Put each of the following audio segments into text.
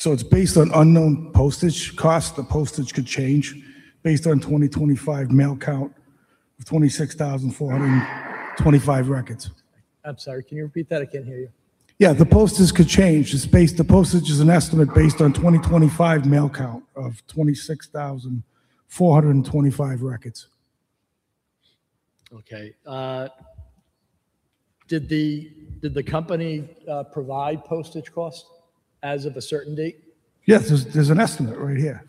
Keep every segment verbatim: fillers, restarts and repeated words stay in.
So it's based on unknown postage costs. The postage could change based on twenty twenty-five mail count of twenty-six thousand four hundred twenty-five records. I'm sorry, can you repeat that? I can't hear you. Yeah, the postage could change. It's based, the postage is an estimate based on twenty twenty-five mail count of twenty-six thousand four hundred twenty-five records. Okay. Uh, did the did the company uh, provide postage costs as of a certain date? Yes, there's, there's an estimate right here.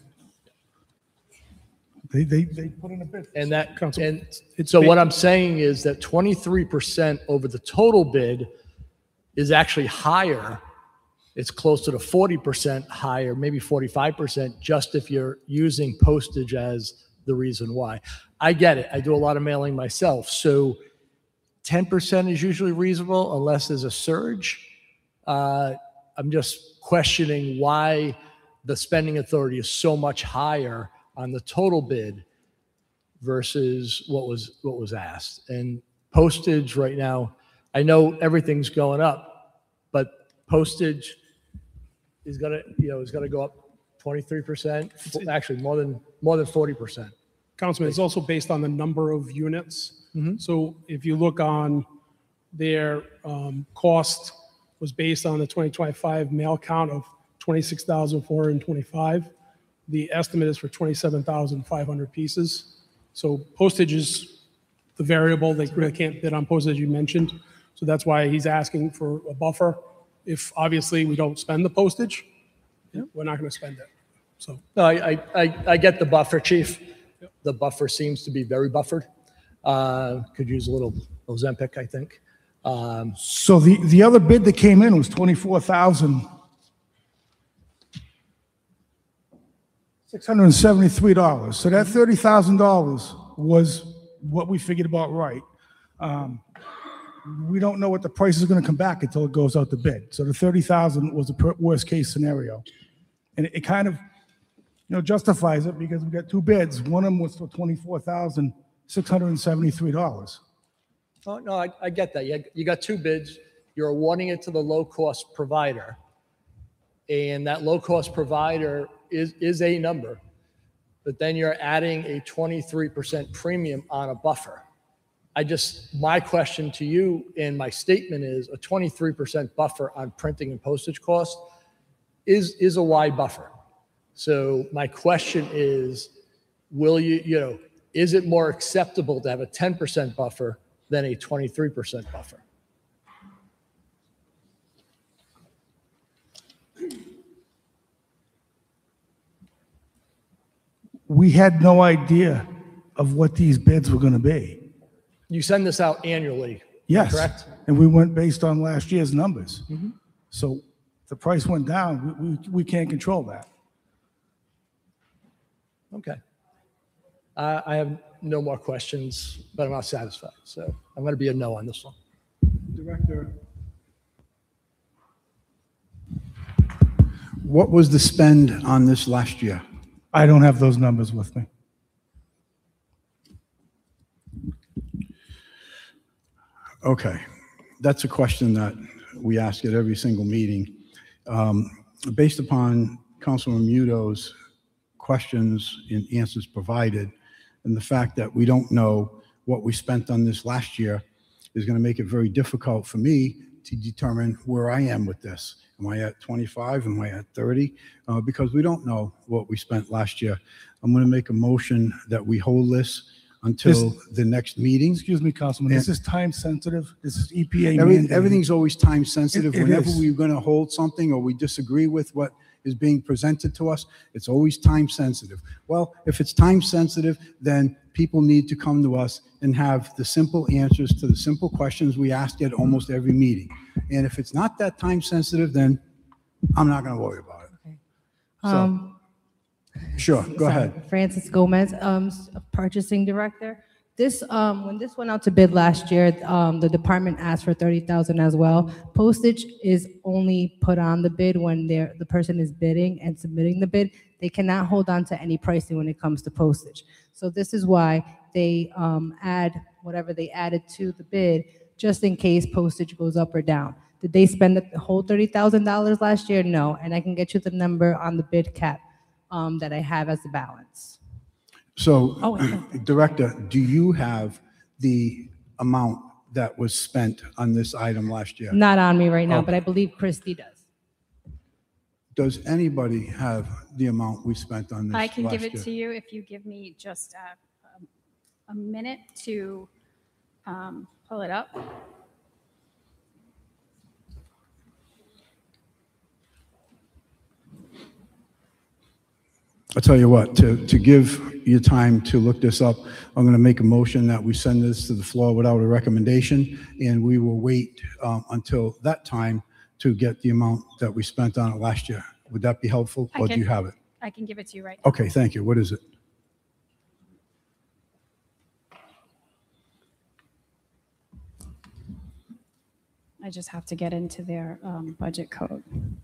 They, they, they put in a bid. And that, Counsel, and it's so ba- what I'm saying is that twenty-three percent over the total bid is actually higher. It's closer to forty percent higher, maybe forty-five percent, just if you're using postage as the reason why. I get it. I do a lot of mailing myself. So ten percent is usually reasonable unless there's a surge. Uh, I'm just questioning why the spending authority is so much higher on the total bid versus what was what was asked. And postage right now, I know everything's going up, but postage is gonna, you know, is gonna go up twenty-three percent, actually more than more than forty percent. Councilman, it's also based on the number of units. Mm-hmm. So if you look on their um, cost was based on the twenty twenty-five mail count of twenty-six thousand four hundred twenty-five. The estimate is for twenty-seven thousand five hundred pieces. So postage is the variable. They really can't bid on postage, as you mentioned. So that's why he's asking for a buffer. If obviously we don't spend the postage, we're not going to spend it. So No, I, I, I, I get the buffer, Chief. The buffer seems to be very buffered. Uh, could use a little Ozempic, I think. Um, So the, the other bid that came in was twenty-four thousand six hundred seventy-three dollars. So that thirty thousand dollars was what we figured about right. Um, we don't know what the price is going to come back until it goes out to bid. So the thirty thousand was the per- worst case scenario. And it, it kind of, you know, justifies it because we got two bids. One of them was for twenty-four thousand six hundred seventy-three dollars. Oh, no, I, I get that. You, you got two bids. You're awarding it to the low-cost provider. And that low-cost provider is, is a number. But then you're adding a twenty-three percent premium on a buffer. I just, my question to you in my statement is a twenty-three percent buffer on printing and postage costs is, is a wide buffer. So my question is, will you, you know, is it more acceptable to have a ten percent buffer than a twenty-three percent buffer? We had no idea of what these bids were going to be. You send this out annually, Yes. correct? And we went based on last year's numbers. So the price went down. We, we, we can't control that. Okay. Uh, I have no more questions, but I'm not satisfied. So I'm going to be a no on this one. Director, what was the spend on this last year? I don't have those numbers with me. Okay, that's a question that we ask at every single meeting. Um, based upon Councilman Muto's questions and answers provided, and the fact that we don't know what we spent on this last year is going to make it very difficult for me to determine where I am with this. Am I at twenty-five? Am I at thirty? Uh, because we don't know what we spent last year. I'm going to make a motion that we hold this until the next meeting. Excuse me, Councilman, this is time sensitive. This is E P A Every, mandated. everything's always time sensitive. It- it Whenever is. we're going to hold something or we disagree with what is being presented to us, it's always time sensitive. Well, if it's time sensitive, then people need to come to us and have the simple answers to the simple questions we ask at almost every meeting. And if it's not that time sensitive, then I'm not going to worry about it. So, Um, sure, go sorry, ahead. Francis Gomez, um, s- purchasing director. This, um, when this went out to bid last year, um, the department asked for thirty thousand as well. Postage is only put on the bid when they're, the person is bidding and submitting the bid. They cannot hold on to any pricing when it comes to postage. So this is why they, um, add whatever they added to the bid, just in case postage goes up or down. Did they spend the whole thirty thousand dollars last year? No, and I can get you the number on the bid cap um, that I have as the balance. So, Oh, okay. Director, do you have the amount that was spent on this item last year? Not on me right now, Oh. but I believe Christie does. Does anybody have the amount we spent on this I can give last it to year? you if you give me just a, a minute to um, pull it up. I'll tell you what, to, to give you time to look this up, I'm going to make a motion that we send this to the floor without a recommendation, and we will wait um, until that time to get the amount that we spent on it last year. Would that be helpful, I or do can- you have it? I can give it to you right now. Okay, thank you. What is it? I just have to get into their um, budget code.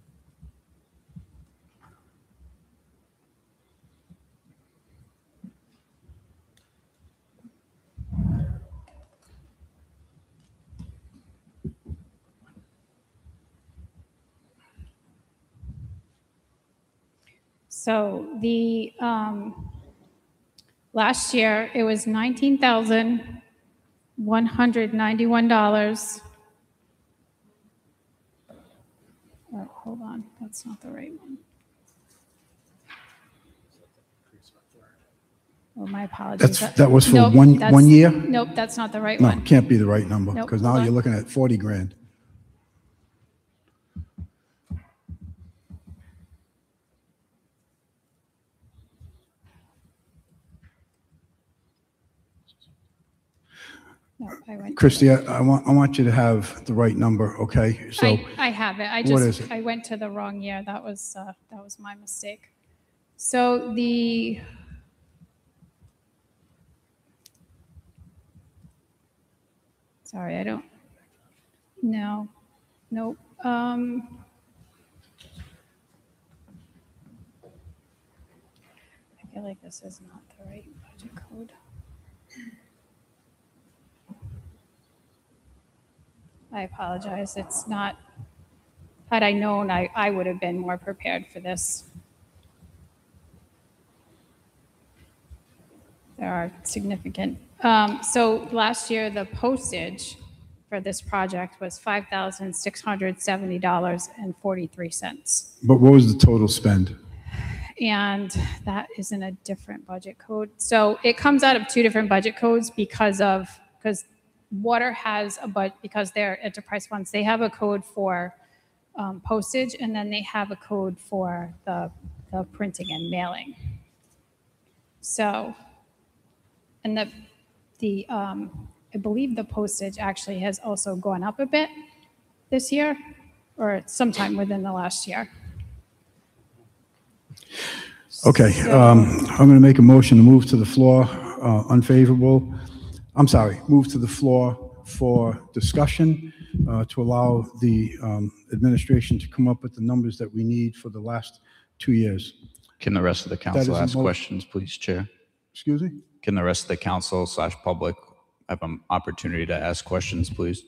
So the, um, last year, it was nineteen thousand one hundred ninety-one dollars. Oh, hold on, that's not the right one. Oh, my apologies. That's, that was for Nope, one, that's- one year? Nope, that's not the right No, one. it can't be the right number, Nope, because now hold on. you're looking at forty grand. No, I went. Christie, I, I want, I want you to have the right number, okay? So, I, I have it. I what is just, it? I went to the wrong year. That was, uh, that was my mistake. So the, sorry, I don't, no, nope. Um, I feel like this is not the right budget code. I apologize. It's not, had I known, I, I would have been more prepared for this. There are significant, um, so last year, the postage for this project was five thousand six hundred seventy dollars and forty-three cents. but what was the total spend? And that is in a different budget code. So it comes out of two different budget codes because of, because water has a, but because they're enterprise funds, they have a code for um, postage, and then they have a code for the, the printing and mailing. So, and the, the, um, I believe the postage actually has also gone up a bit this year, or sometime within the last year. Okay, So- um, I'm going to make a motion to move to the floor, uh, unfavorable. I'm sorry, move to the floor for discussion, uh, to allow the um, administration to come up with the numbers that we need for the last two years. Can the rest of the is council a ask mo- questions, please, Chair? Excuse me? Can the rest of the council slash public have an opportunity to ask questions, please?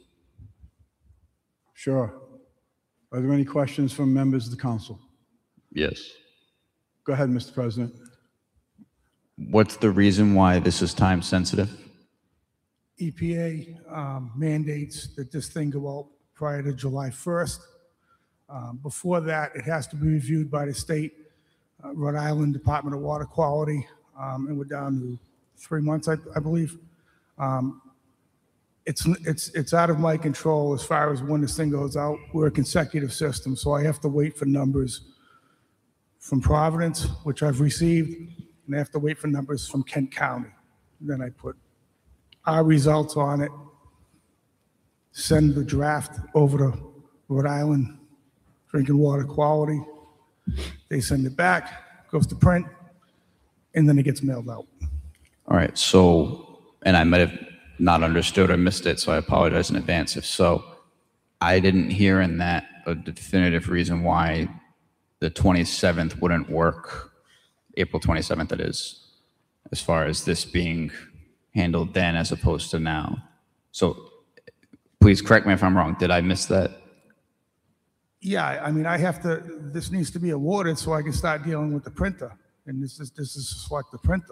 Sure. Are there any questions from members of the council? Yes. Go ahead, Mister President. What's the reason why this is time sensitive? E P A um, mandates that this thing go out prior to July first. Um, Before that, it has to be reviewed by the state, uh, Rhode Island Department of Water Quality, um, and we're down to three months, I I believe. Um, It's, it's, it's out of my control as far as when this thing goes out. We're a consecutive system, so I have to wait for numbers from Providence, which I've received, and I have to wait for numbers from Kent County. Then I put our results on it, send the draft over to Rhode Island Drinking Water Quality. They send it back, goes to print, and then it gets mailed out. All right, so, and I might have not understood or missed it, so I apologize in advance if so. I didn't hear in that a definitive reason why the twenty-seventh wouldn't work, April twenty-seventh that is, as far as this being handled then as opposed to now. So please correct me if I'm wrong. Did I miss that? Yeah, I mean, I have to, this needs to be awarded so I can start dealing with the printer. And this is, this is to select the printer.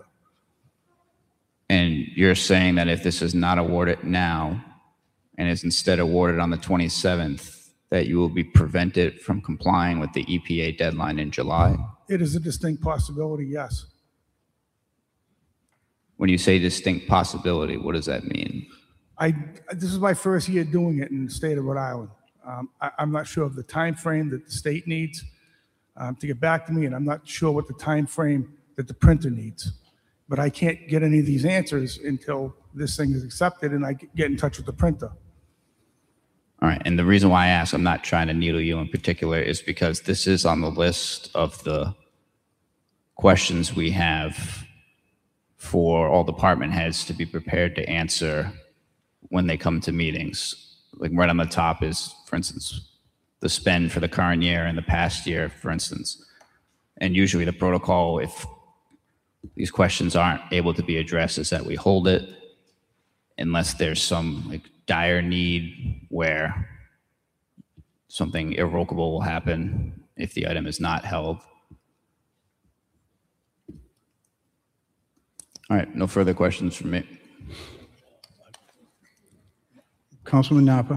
And you're saying that if this is not awarded now and is instead awarded on the twenty-seventh, that you will be prevented from complying with the E P A deadline in July? It is a distinct possibility, yes. When you say distinct possibility, what does that mean? I, this is my first year doing it in the state of Rhode Island. Um, I, I'm not sure of the time frame that the state needs um, to get back to me, and I'm not sure what the time frame that the printer needs. But I can't get any of these answers until this thing is accepted and I get in touch with the printer. All right, and the reason why I ask, I'm not trying to needle you in particular, is because this is on the list of the questions we have for all department heads to be prepared to answer when they come to meetings. Like right on the top is, for instance, the spend for the current year and the past year, for instance. And usually the protocol, if these questions aren't able to be addressed, is that we hold it unless there's some like dire need where something irrevocable will happen if the item is not held. All right, no further questions from me. Councilman Napa?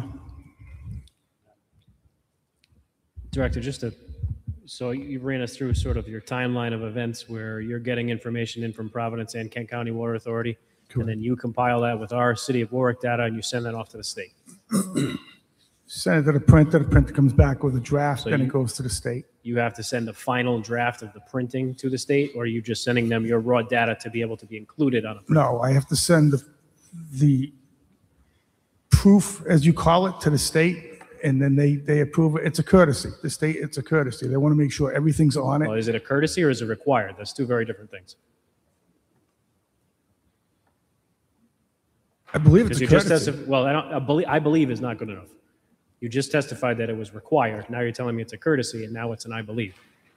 Director, just to, so you ran us through sort of your timeline of events where you're getting information in from Providence and Kent County Water Authority, and then you compile that with our City of Warwick data and you send that off to the state. Send it to the printer, the printer comes back with a draft, So then it you- goes to the state. You have to send a final draft of the printing to the state, or are you just sending them your raw data to be able to be included on a print? No, I have to send the, the proof, as you call it, to the state, and then they, they approve it. It's a courtesy. The state, it's a courtesy. They want to make sure everything's on Well, it. is it a courtesy or is it required? That's two very different things. I believe it's Because a you just courtesy. testified, well, I don't, I believe, I believe is not good enough. You just testified that it was required. Now you're telling me it's a courtesy, and now it's an I believe.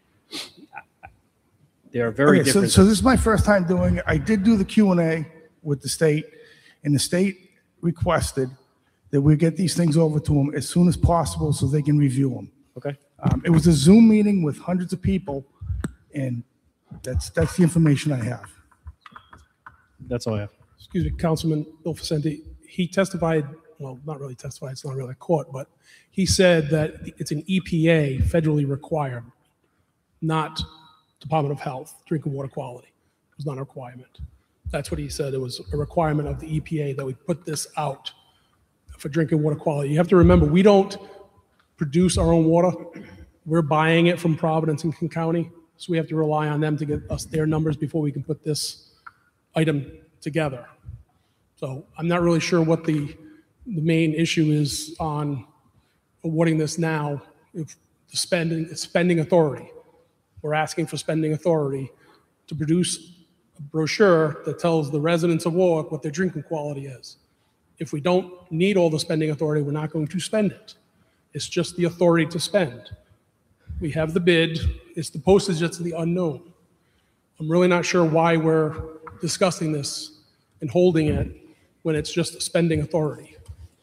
They are very Okay, so, different. so this is my first time doing it. I did do the Q and A with the state, and the state requested that we get these things over to them as soon as possible so they can review them. Okay. Um, it was a Zoom meeting with hundreds of people, and that's, that's the information I have. That's all I have. Excuse me, Councilman Bill Facenti, he testified, well, not really testified, it's not really a court, but he said that it's an E P A federally required, not Department of Health, drinking water quality. It was not a requirement. That's what he said. It was a requirement of the E P A that we put this out for drinking water quality. You have to remember, we don't produce our own water. We're buying it from Providence and Kent County, so we have to rely on them to get us their numbers before we can put this item together. So I'm not really sure what the, the main issue is on awarding this now. If the spending, spending authority. We're asking for spending authority to produce a brochure that tells the residents of Warwick what their drinking quality is. If we don't need all the spending authority, we're not going to spend it. It's just the authority to spend. We have the bid, it's the postage that's the unknown. I'm really not sure why we're discussing this and holding it when it's just a spending authority.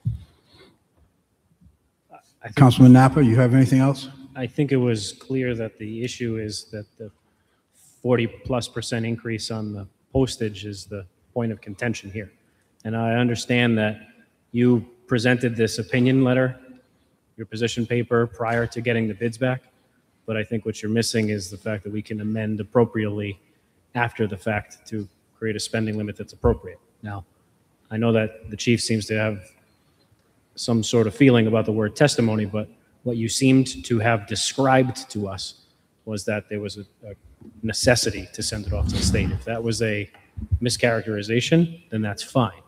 I think, Councilman Napa, you have anything else? I think it was clear that the issue is that the forty plus percent increase on the postage is the point of contention here. And I understand that you presented this opinion letter, your position paper, prior to getting the bids back. But I think what you're missing is the fact that we can amend appropriately after the fact to create a spending limit that's appropriate. Now, I know that the chief seems to have some sort of feeling about the word testimony, but what you seemed to have described to us was that there was a, a necessity to send it off to the state. If that was a mischaracterization, then that's fine.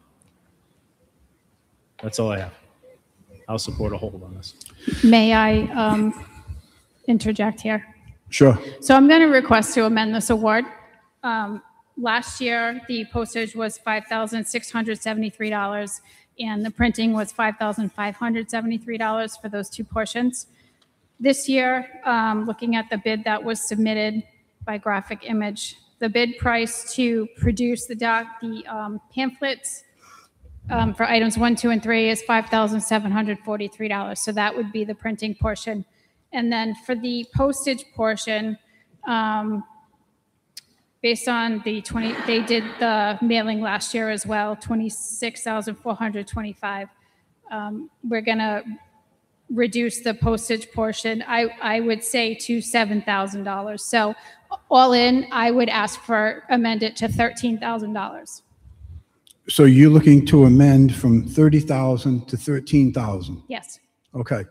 That's all I have. I'll support a hold on this. May I um, interject here? Sure. So I'm going to request to amend this award. Um, Last year, the postage was five thousand six hundred seventy-three dollars, and the printing was five thousand five hundred seventy-three dollars for those two portions. This year, um, looking at the bid that was submitted by Graphic Image, the bid price to produce the doc, the um, pamphlets um, for items one, two, and three is five thousand seven hundred forty-three dollars. So that would be the printing portion. And then for the postage portion, um, based on the twenty, they did the mailing last year as well, twenty-six thousand four hundred twenty-five. Um, we're gonna reduce the postage portion, I, I would say to seven thousand dollars. So all in, I would ask for amend it to thirteen thousand dollars. So you're looking to amend from thirty thousand to thirteen thousand? Yes. Okay.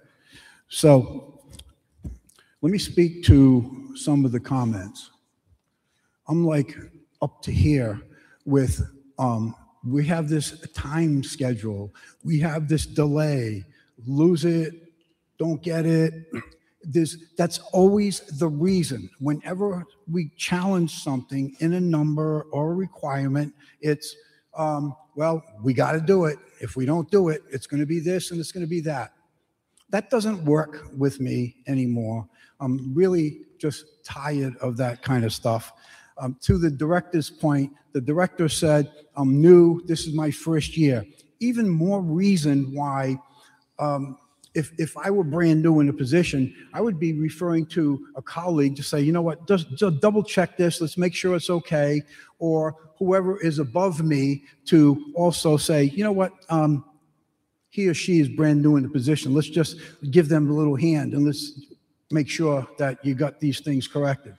So let me speak to some of the comments. I'm like up to here with, um, we have this time schedule. We have this delay, lose it, don't get it. There's, that's always the reason. Whenever we challenge something in a number or a requirement, it's, um, well, we got to do it. If we don't do it, it's going to be this and it's going to be that. That doesn't work with me anymore. I'm really just tired of that kind of stuff. Um, to the director's point, the director said, I'm new, this is my first year. Even more reason why, um, if, if I were brand new in a position, I would be referring to a colleague to say, you know what, just, just double check this, let's make sure it's okay. Or whoever is above me to also say, you know what, um, he or she is brand new in the position. Let's just give them a little hand and let's make sure that you got these things corrected.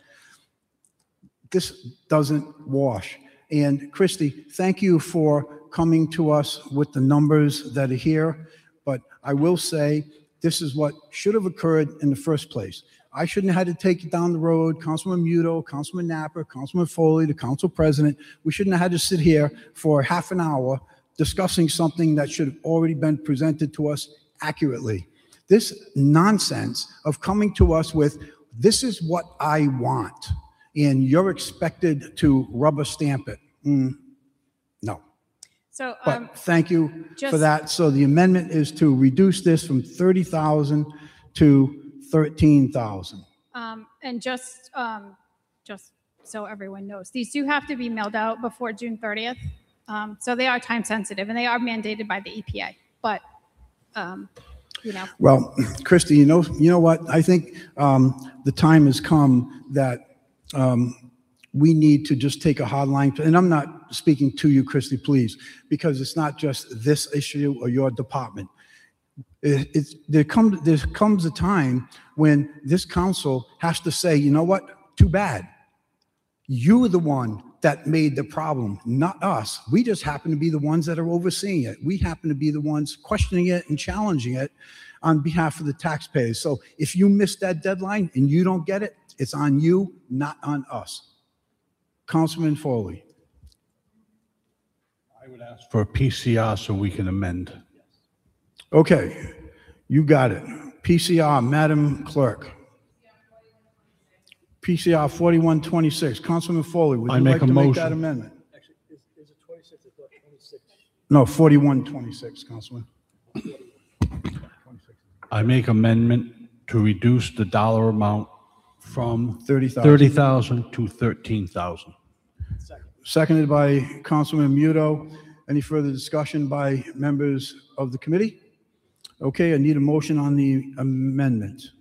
This doesn't wash. And Christy, thank you for coming to us with the numbers that are here. But I will say, this is what should have occurred in the first place. I shouldn't have had to take it down the road. Councilman Muto, Councilman Napper, Councilman Foley, the council president. We shouldn't have had to sit here for half an hour discussing something that should have already been presented to us accurately. This nonsense of coming to us with, this is what I want, and you're expected to rubber stamp it. Mm, no. So, But um, thank you for just- that. So the amendment is to reduce this from thirty thousand to thirteen thousand. um, and just, um, just so everyone knows, these do have to be mailed out before June thirtieth. Um, so they are time sensitive and they are mandated by the E P A, but, um, you know, Well, Christy, you know, you know what? I think um, the time has come that um, we need to just take a hard line. And I'm not speaking to you, Christy, please, because it's not just this issue or your department. It, it's, there comes there comes a time when this council has to say, you know what? Too bad. You were the one that made the problem, not us. We just happen to be the ones that are overseeing it. We happen to be the ones questioning it and challenging it on behalf of the taxpayers. So if you miss that deadline and you don't get it, it's on you, not on us. Councilman Foley. I would ask for a P C R so we can amend. Okay, you got it. P C R, Madam Clerk. P C R forty-one twenty-six. Councilman Foley, would I you make like a to make that motion. amendment? No, forty-one twenty-six, Councilman. I make amendment to reduce the dollar amount from thirty thousand. thirty thousand to thirteen thousand. Seconded by Councilman Muto. Any further discussion by members of the committee? Okay, I need a motion on the amendment.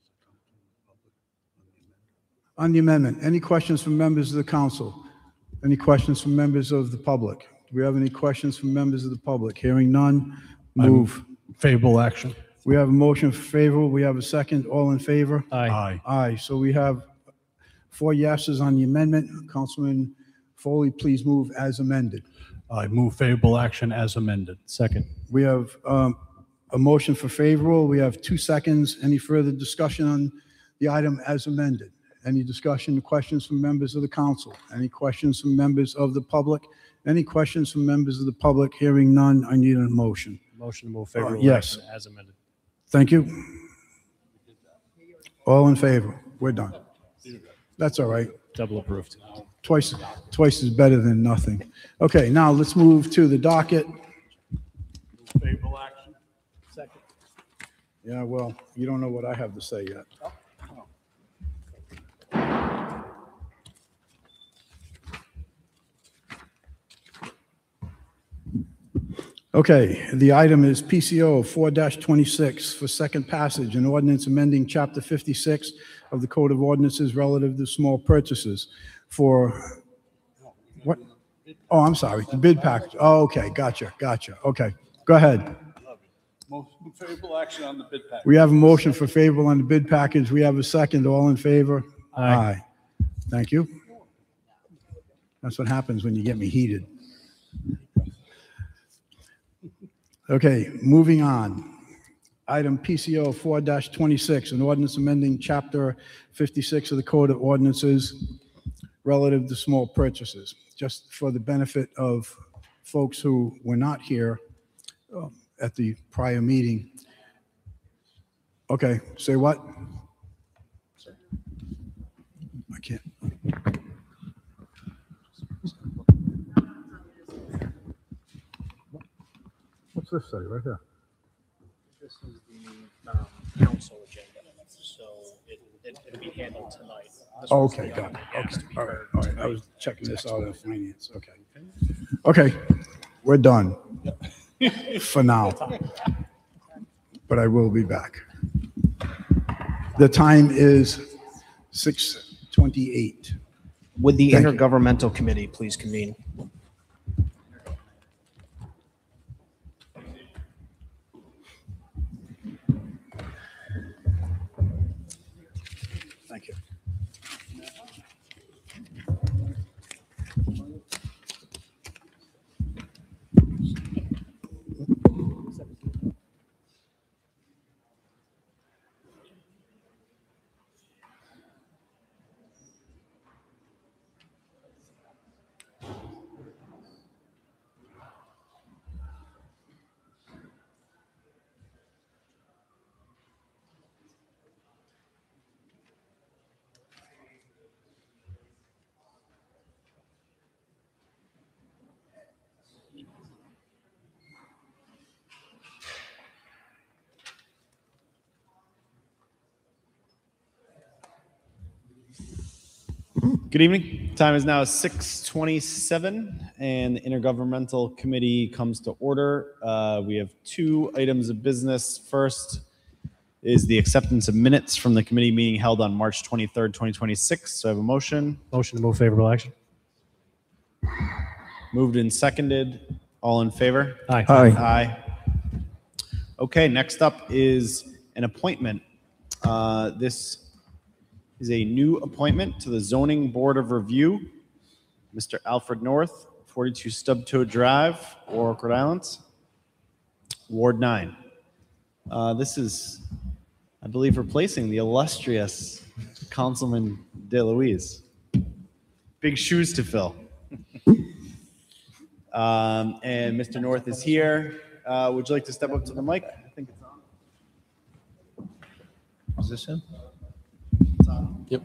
On the amendment, any questions from members of the council? Any questions from members of the public? Do we have any questions from members of the public? Hearing none, move. Favorable action. We have a motion favorable. We have a second. All in favor? Aye. Aye. Aye. So we have four yeses on the amendment. Councilman Foley, please move as amended. I move favorable action as amended. Second. We have um, a motion for favorable. We have two seconds. Any further discussion on the item as amended? Any discussion, questions from members of the council? Any questions from members of the public? Any questions from members of the public? Hearing none, I need a motion. Motion to move favorable yes. action as amended. Thank you. All in favor? We're done. That's all right. Double approved. Twice, twice is better than nothing. Okay, now let's move to the docket. Favorable action. Second. Yeah, well, you don't know what I have to say yet. Okay, the item is P C O four twenty-six for second passage, an ordinance amending Chapter fifty-six of the Code of Ordinances relative to small purchases for, what? Oh, I'm sorry, the bid package. Oh, okay, gotcha, gotcha. Okay, go ahead. Most favorable action on the bid package. We have a motion for favorable on the bid package. We have a second. All in favor? Aye. Thank you. That's what happens when you get me heated. Okay, moving on. Item P C O four twenty-six, an ordinance amending Chapter fifty-six of the Code of Ordinances relative to small purchases. Just for the benefit of folks who were not here uh, at the prior meeting. Okay, say what? I can't. What's this say right here? This is the um, council agenda, so it, it, it'll be handled tonight. This Oh, one's okay, the got it. item that has Okay, to be all right, heard all right. I tonight. was checking this out in finance, okay. Okay, we're done. For now. But I will be back. The time is six twenty-eight. Would the Thank you. intergovernmental committee please convene? Thank you. Good evening. Time is now six twenty-seven, and the Intergovernmental Committee comes to order. Uh, we have two items of business. First is the acceptance of minutes from the committee meeting held on March twenty-third, twenty twenty-six. So I have a motion. Motion to move favorable action. Moved and seconded. All in favor? Aye. Aye. Okay, next up is an appointment. Uh, This is a new appointment to the Zoning Board of Review. Mister Alfred North, forty-two Stubtoe Drive, Warwick, Rhode Island, Ward nine. Uh, This is, I believe, replacing the illustrious Councilman DeLuise. Big shoes to fill. Um, And Mister North is here. Uh, Would you like to step up to the mic? I think it's on. Is this him? Yep.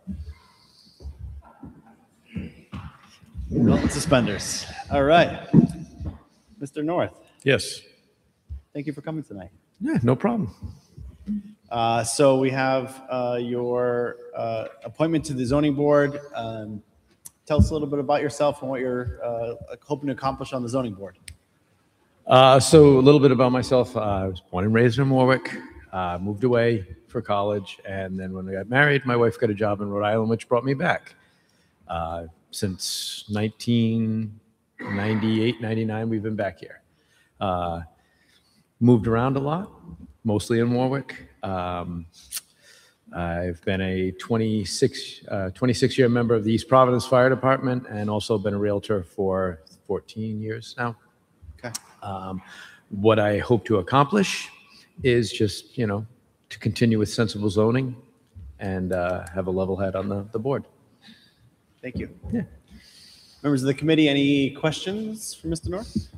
Belt and suspenders. All right. Mister North, Yes. thank you for coming tonight. Yeah, no problem. Uh, So we have uh, your uh, appointment to the zoning board. Um, Tell us a little bit about yourself and what you're uh, hoping to accomplish on the zoning board. Uh, so a little bit about myself. Uh, I was born and raised in Warwick, uh, moved away for college, and then when we got married, my wife got a job in Rhode Island, which brought me back. Uh, since nineteen ninety-eight, ninety-nine, we've been back here. Uh, moved around a lot, mostly in Warwick. Um, I've been a twenty-six, uh, twenty-six year member of the East Providence Fire Department, and also been a realtor for fourteen years now. Okay. Um, what I hope to accomplish is just, you know, to continue with sensible zoning and uh, have a level head on the, the board. Thank you. Yeah. Members of the committee, any questions for Mister North?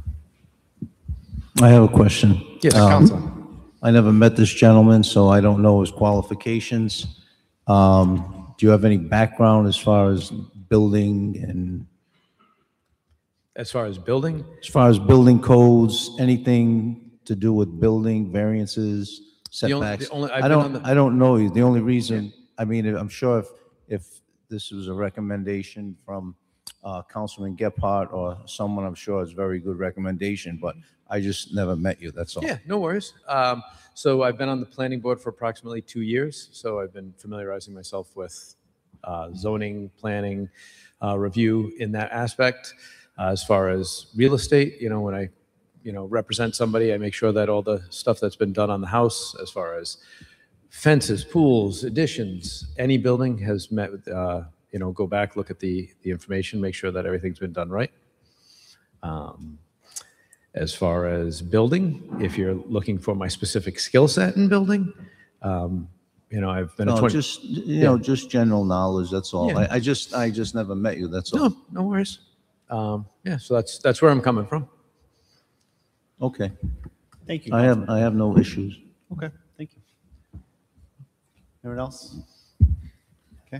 I have a question. Yes, Um, Council. I never met this gentleman, so I don't know his qualifications. Um, Do you have any background as far as building and As far as building, as far as building codes, anything to do with building variances, The only- setbacks? the only- I've I been don't, on the- I don't know you. The only reason, I mean, I'm sure if, if this was a recommendation from uh, Councilman Gephardt or someone I'm sure is very good recommendation, but I just never met you, that's all. Yeah, no worries. Um, so I've been on the planning board for approximately two years. So I've been familiarizing myself with uh, zoning, planning, uh, review in that aspect. Uh, as far as real estate, you know, when I, you know, represent somebody, I make sure that all the stuff that's been done on the house, as far as fences, pools, additions, any building has met with, uh, you know, go back, look at the, the information, make sure that everything's been done right. Um, As far as building, if you're looking for my specific skill set in building, um, you know, I've been a No, twenty. just, you know, just general knowledge, that's all. Yeah. I, I just, I just never met you, that's all. No, no worries. Um, yeah, so that's, that's where I'm coming from. Okay. Thank you. I have, Councilman. I have no issues. Okay, thank you. Anyone else? Okay.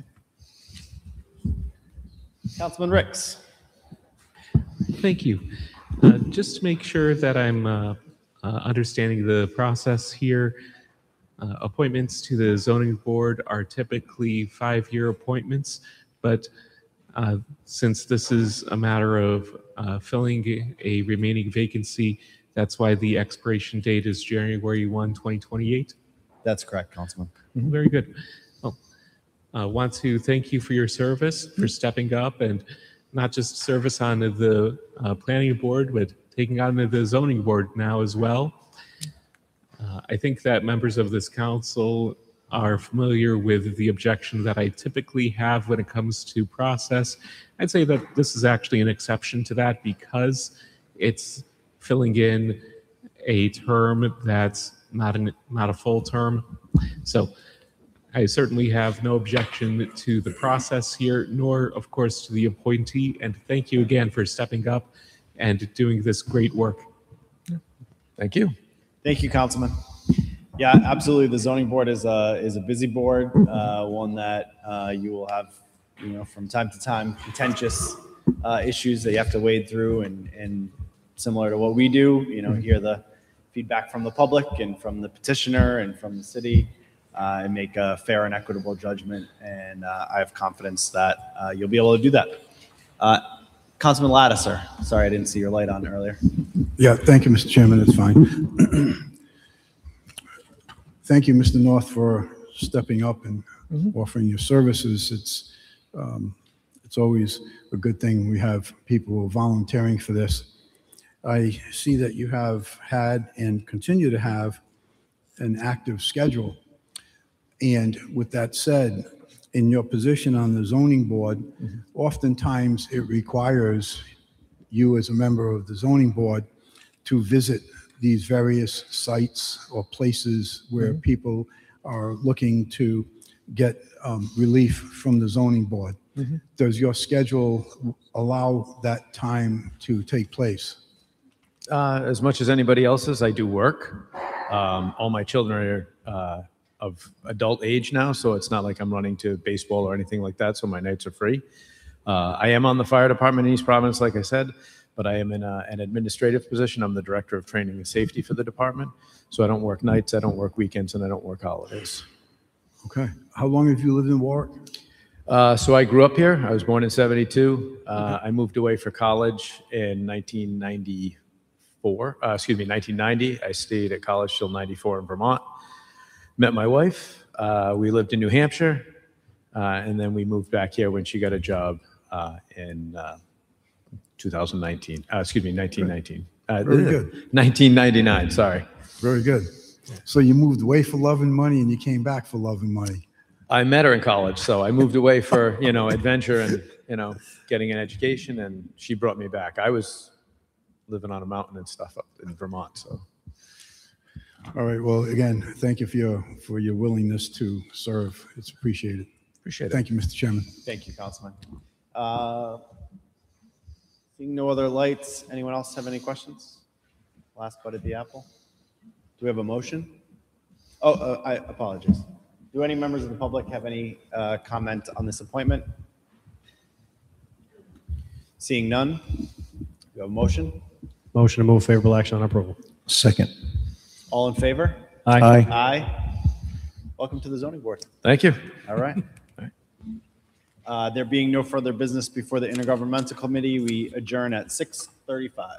Councilman Ricks. Thank you. Uh, Just to make sure that I'm uh, uh, understanding the process here, uh, appointments to the zoning board are typically five-year appointments, but uh, since this is a matter of uh, filling a remaining vacancy, that's why the expiration date is January first, twenty twenty-eight? That's correct, Councilman. Very good. Well, I want to thank you for your service, for stepping up, and not just service on the uh, planning board, but taking on the zoning board now as well. Uh, I think that members of this council are familiar with the objection that I typically have when it comes to process. I'd say that this is actually an exception to that because it's filling in a term that's not an, not a full term. So I certainly have no objection to the process here, nor, of course, to the appointee. And thank you again for stepping up and doing this great work. Thank you. Thank you, Councilman. Yeah, absolutely. The zoning board is a, is a busy board, uh, one that uh, you will have, you know, from time to time, contentious uh, issues that you have to wade through, and, and similar to what we do, you know, hear the feedback from the public and from the petitioner and from the city. Uh, and make a fair and equitable judgment, and uh, I have confidence that uh, you'll be able to do that. Uh, Councilman Lattiser, sorry I didn't see your light on earlier. Yeah, thank you, Mister Chairman, it's fine. Thank you, Mister North, for stepping up and offering your services. It's, um, it's always a good thing we have people who are volunteering for this. I see that you have had and continue to have an active schedule. And with that said, in your position on the zoning board, mm-hmm. oftentimes it requires you as a member of the zoning board to visit these various sites or places where mm-hmm. people are looking to get um, relief from the zoning board. Mm-hmm. Does your schedule allow that time to take place? Uh, as much as anybody else's, I do work. Um, all my children are uh, of adult age now, so it's not like I'm running to baseball or anything like that, so my nights are free. Uh, I am on the fire department in East Providence, like I said, but I am in a, an administrative position. I'm the director of training and safety for the department, so I don't work nights, I don't work weekends, and I don't work holidays. Okay. How long have you lived in Warwick? Uh, so I grew up here. I was born in seventy-two. Uh, I moved away for college in nineteen ninety-four. Uh, excuse me, nineteen ninety. I stayed at college till ninety-four in Vermont. Met my wife. Uh, we lived in New Hampshire, uh, and then we moved back here when she got a job uh, in uh, two thousand nineteen. Uh, excuse me, nineteen nineteen. Uh, Very good. nineteen ninety-nine. Sorry. Very good. So you moved away for love and money, and you came back for love and money. I met her in college, so I moved away for, you know, adventure and, you know, getting an education, and she brought me back. I was living on a mountain and stuff up in Vermont, so. All right. Well, again, thank you for your, for your willingness to serve. It's appreciated. Appreciate it. Thank you, Mister Chairman. Thank you, Councilman. Uh, seeing no other lights, anyone else have any questions? Last bite at the apple. Do we have a motion? Oh, uh, I apologize. Do any members of the public have any uh, comment on this appointment? Seeing none, we have a motion. Motion to move favorable action on approval. Second. All in favor? Aye. Aye. Aye. Welcome to the zoning board. Thank you. All right. All right. Uh, There being no further business before the intergovernmental committee, we adjourn at six thirty-five.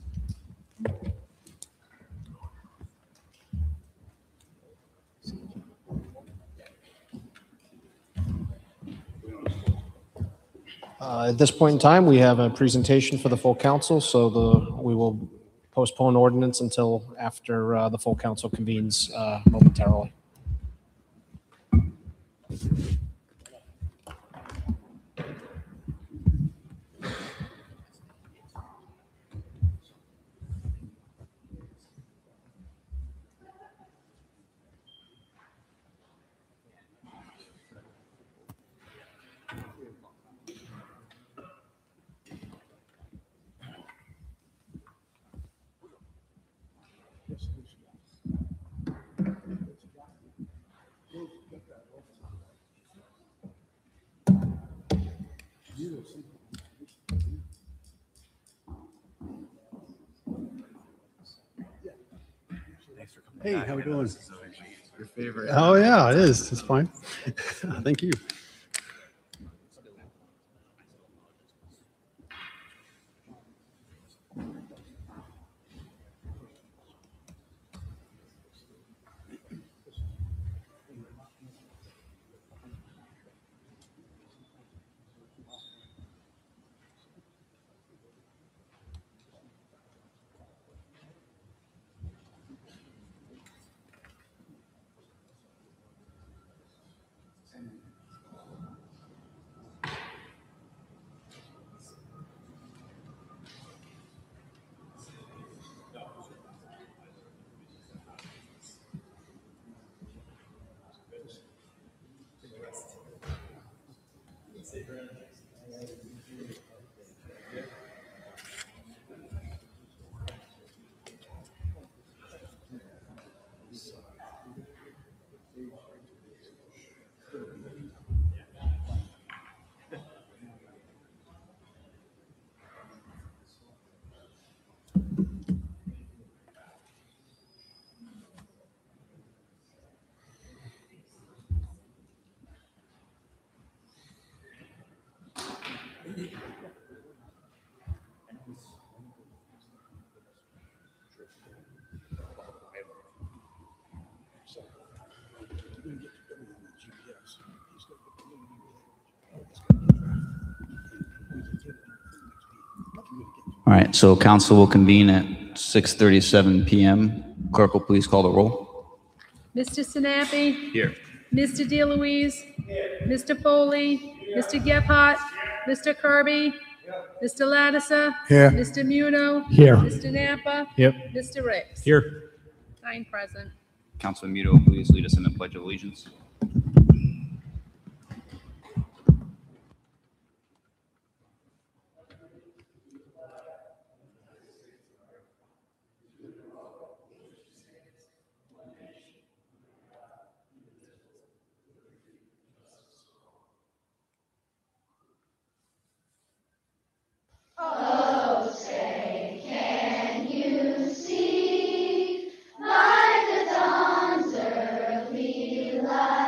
Uh, At this point in time, we have a presentation for the full council, so the, we will postpone ordinance until after uh, the full council convenes uh, momentarily. Hey, how we doing? Your favorite. Oh, yeah, it is. It's fine. Thank you. All right, so council will convene at six thirty-seven PM. Clerk will please call the roll. Mister Sinapi? Here. Mister DeLuise? Mister Foley? Mister Gephardt? Mister Kirby? Mister Lattiser? Here. Mister Muno? Here. Mister Napa? Yep. Mister Ricks? Here. Nine present. Councilman Muto, please lead us in the Pledge of Allegiance. Oh, say, can you see by the dawn's early light?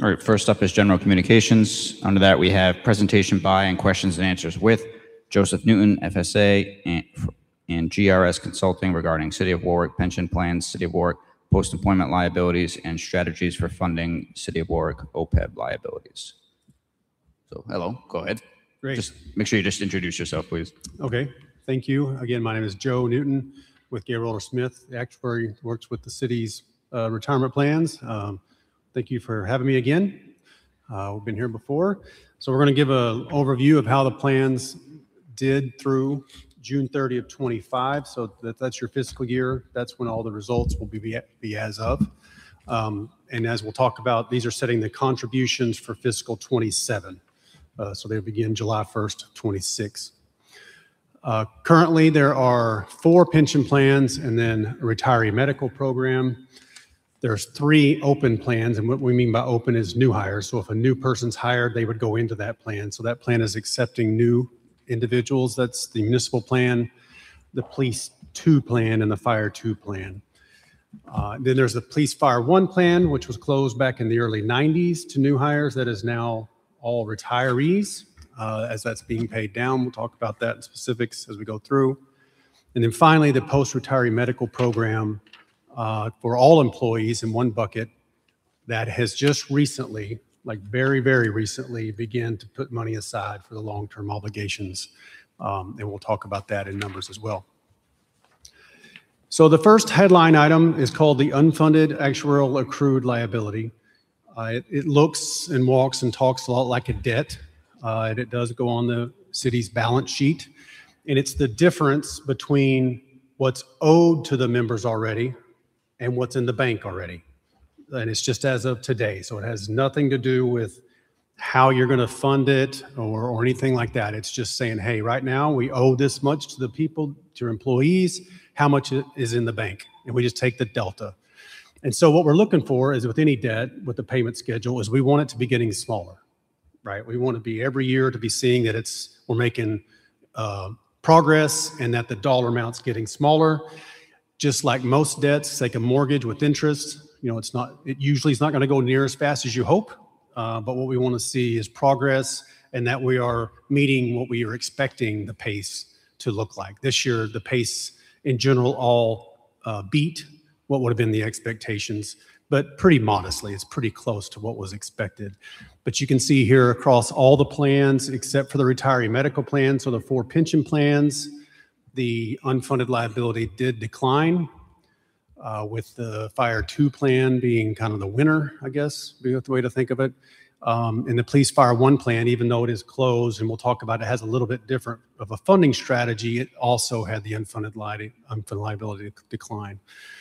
All right, first up is general communications. Under that, we have presentation by and questions and answers with Joseph Newton, F S A, and, and G R S Consulting regarding City of Warwick pension plans, City of Warwick post-employment liabilities, and strategies for funding City of Warwick O P E B liabilities. So, hello, go ahead. Great. Just make sure you just introduce yourself, please. Okay, thank you. Again, my name is Joe Newton with Gabriel Smith. The actuary works with the city's uh, retirement plans. Um, thank you for having me again. Uh, we've been here before. So we're going to give an overview of how the plans did through June thirtieth, twenty-five. So that, that's your fiscal year. That's when all the results will be, be as of. Um, and as we'll talk about, these are setting the contributions for fiscal twenty-seven. Uh, so they begin July first, twenty-six. Uh, currently, there are four pension plans and then a retiree medical program. There's three open plans, and what we mean by open is new hires. So if a new person's hired, they would go into that plan. So that plan is accepting new individuals. That's the municipal plan, the police two plan, and the fire two plan. Uh, then there's the police fire one plan, which was closed back in the early nineties to new hires. That is now all retirees. Uh, as that's being paid down. We'll talk about that in specifics as we go through. And then finally, the post-retiree medical program uh, for all employees in one bucket that has just recently, like very, very recently, began to put money aside for the long-term obligations. Um, and we'll talk about that in numbers as well. So the first headline item is called the unfunded actuarial accrued liability. Uh, it, it looks and walks and talks a lot like a debt. Uh, and it does go on the city's balance sheet. And it's the difference between what's owed to the members already and what's in the bank already. And it's just as of today. So it has nothing to do with how you're going to fund it or, or anything like that. It's just saying, hey, right now we owe this much to the people, to your employees, how much is in the bank? And we just take the delta. And so what we're looking for is with any debt, with the payment schedule, is we want it to be getting smaller. Right? We want to be every year to be seeing that it's we're making uh, progress and that the dollar amount's getting smaller. Just like most debts, like a mortgage with interest, you know, it's not, it usually is not going to go near as fast as you hope. Uh, but what we want to see is progress and that we are meeting what we are expecting the pace to look like. This year, the pace in general all uh, beat what would have been the expectations, but pretty modestly. It's pretty close to what was expected. But you can see here across all the plans, except for the retiree medical plan, so the four pension plans, the unfunded liability did decline, uh, with the fire two plan being kind of the winner, I guess, be the way to think of it. Um, and the police fire one plan, even though it is closed, and we'll talk about it, has a little bit different of a funding strategy, it also had the unfunded, li- unfunded liability decline.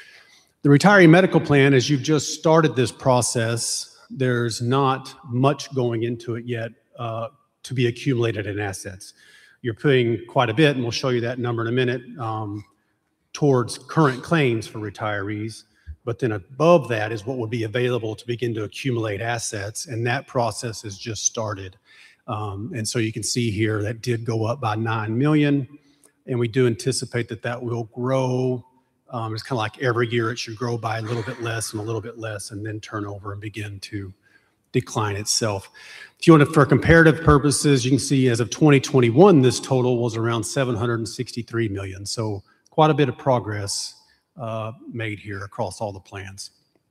The retiree medical plan, as you've just started this process, there's not much going into it yet uh, to be accumulated in assets. You're putting quite a bit, and we'll show you that number in a minute, um, towards current claims for retirees. But then above that is what would be available to begin to accumulate assets, and that process has just started. Um, and so you can see here that did go up by nine million, and we do anticipate that that will grow. Um, it's kind of like every year it should grow by a little bit less and a little bit less and then turn over and begin to decline itself. If you want to, for comparative purposes, you can see as of twenty twenty-one, this total was around seven hundred sixty-three million. So quite a bit of progress uh, made here across all the plans.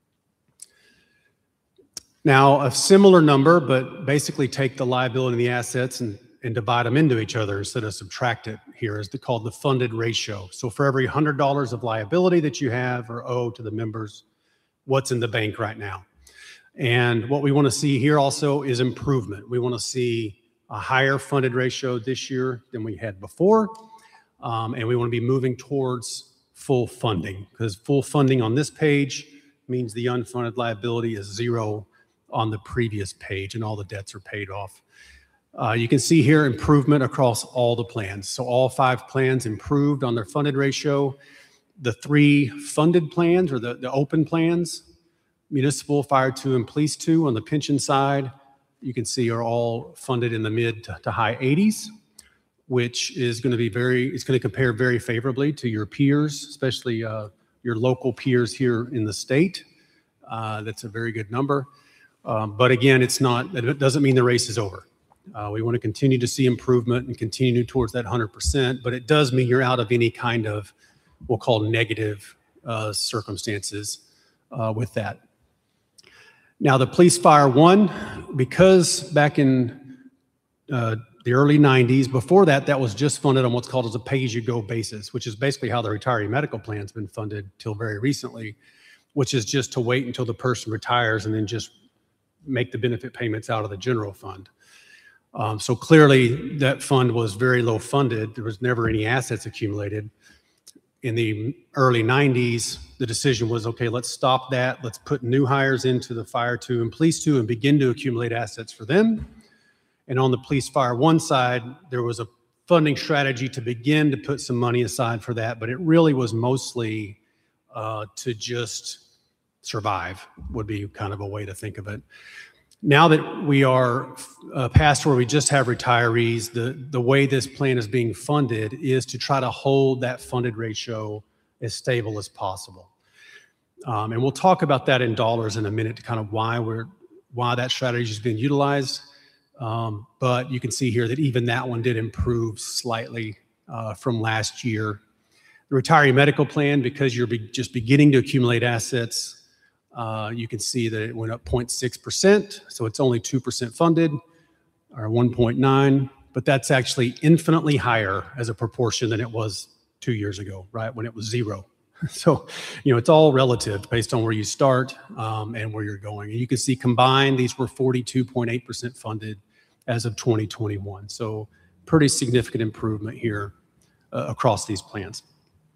Now, a similar number, but basically take the liability and the assets and and divide them into each other instead of subtract it here is the, called the funded ratio. So for every one hundred dollars of liability that you have or owe to the members, what's in the bank right now? And what we want to see here also is improvement. We want to see a higher funded ratio this year than we had before. Um, and we want to be moving towards full funding, because full funding on this page means the unfunded liability is zero on the previous page and all the debts are paid off. Uh, you can see here improvement across all the plans. So all five plans improved on their funded ratio. The three funded plans, or the, the open plans, municipal, fire two, and police two on the pension side, you can see are all funded in the mid to, to high eighties, which is going to be very, it's going to compare very favorably to your peers, especially uh, your local peers here in the state. Uh, that's a very good number. Um, But again, it's not, it doesn't mean the race is over. Uh, We want to continue to see improvement and continue towards that one hundred percent, but it does mean you're out of any kind of, we'll call negative uh, circumstances uh, with that. Now, the police fire one, because back in uh, the early nineties, before that, that was just funded on what's called as a pay-as-you-go basis, which is basically how the retiree medical plan's been funded till very recently, which is just to wait until the person retires and then just make the benefit payments out of the general fund. Um, so clearly, that fund was very low funded. There was never any assets accumulated. In the early nineties, the decision was, okay, let's stop that. Let's put new hires into the Fire two and Police two and begin to accumulate assets for them. And on the Police Fire one side, there was a funding strategy to begin to put some money aside for that, but it really was mostly uh, to just survive, would be kind of a way to think of it. Now that we are uh, past where we just have retirees, the, the way this plan is being funded is to try to hold that funded ratio as stable as possible. Um, and we'll talk about that in dollars in a minute to kind of why we're why that strategy has been utilized. Um, but you can see here that even that one did improve slightly uh, from last year. The retiree medical plan, because you're be just beginning to accumulate assets, Uh, you can see that it went up zero point six percent, so it's only two percent funded, or one point nine, but that's actually infinitely higher as a proportion than it was two years ago, right, when it was zero. So, you know, it's all relative based on where you start um, and where you're going. And you can see combined, these were forty-two point eight percent funded as of twenty twenty-one. So pretty significant improvement here uh, across these plans.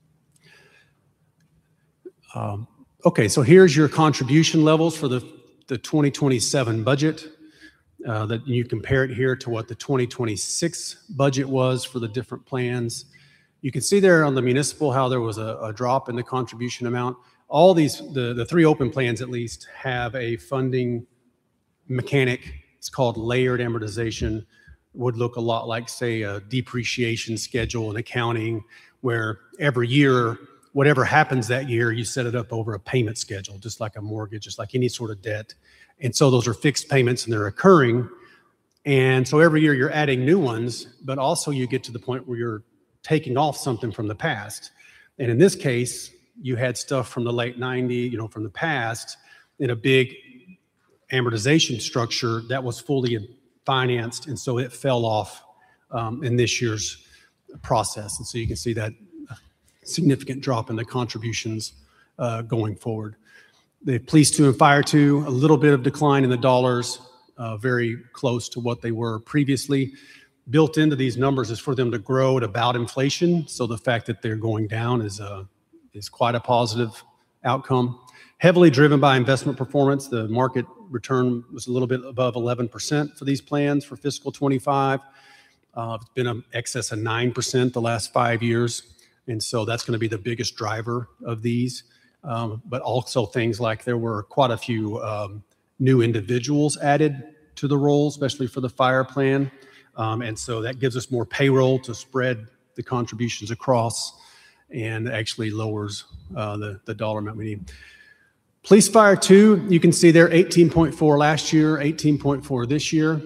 Um, Okay, so here's your contribution levels for the, the twenty twenty-seven budget. Uh, that you compare it here to what the twenty twenty-six budget was for the different plans. You can see there on the municipal how there was a, a drop in the contribution amount. All these, the, the three open plans at least, have a funding mechanic. It's called layered amortization. Would look a lot like, say, a depreciation schedule in accounting, where every year, whatever happens that year, you set it up over a payment schedule, just like a mortgage, just like any sort of debt. And so those are fixed payments and they're occurring. And so every year you're adding new ones, but also you get to the point where you're taking off something from the past. And in this case, you had stuff from the late nineties, you know, from the past in a big amortization structure that was fully financed. And so it fell off um, in this year's process. And so you can see that significant drop in the contributions uh, going forward. The Police two and Fire two, a little bit of decline in the dollars, uh, very close to what they were previously. Built into these numbers is for them to grow at about inflation. So the fact that they're going down is, uh, is quite a positive outcome. Heavily driven by investment performance. The market return was a little bit above eleven percent for these plans for fiscal twenty-five. Uh, it's been an excess of nine percent the last five years. And so that's going to be the biggest driver of these. Um, but also things like there were quite a few um, new individuals added to the roll, especially for the fire plan. Um, and so that gives us more payroll to spread the contributions across and actually lowers uh, the, the dollar amount we need. Police Fire two, you can see there eighteen point four last year, eighteen point four this year.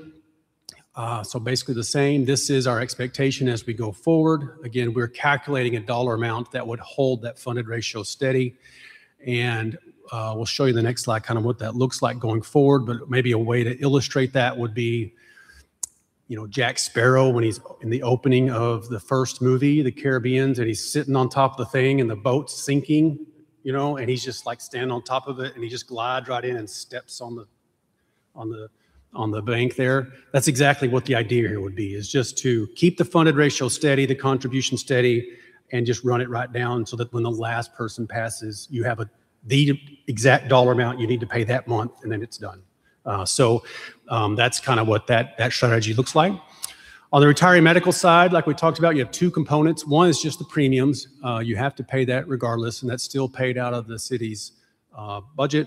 Uh, so basically the same. This is our expectation as we go forward. Again, we're calculating a dollar amount that would hold that funded ratio steady. And uh, we'll show you the next slide kind of what that looks like going forward. But maybe a way to illustrate that would be, you know, Jack Sparrow when he's in the opening of the first movie, The Caribbeans, and he's sitting on top of the thing and the boat's sinking, you know, and he's just like standing on top of it and he just glides right in and steps on the, on the, on the bank there. That's exactly what the idea here would be, is just to keep the funded ratio steady, the contribution steady, and just run it right down so that when the last person passes, you have a the exact dollar amount you need to pay that month, and then it's done. Uh, so um, that's kind of what that, that strategy looks like. On the retiree medical side, like we talked about, you have two components. One is just the premiums. Uh, you have to pay that regardless, and that's still paid out of the city's uh, budget.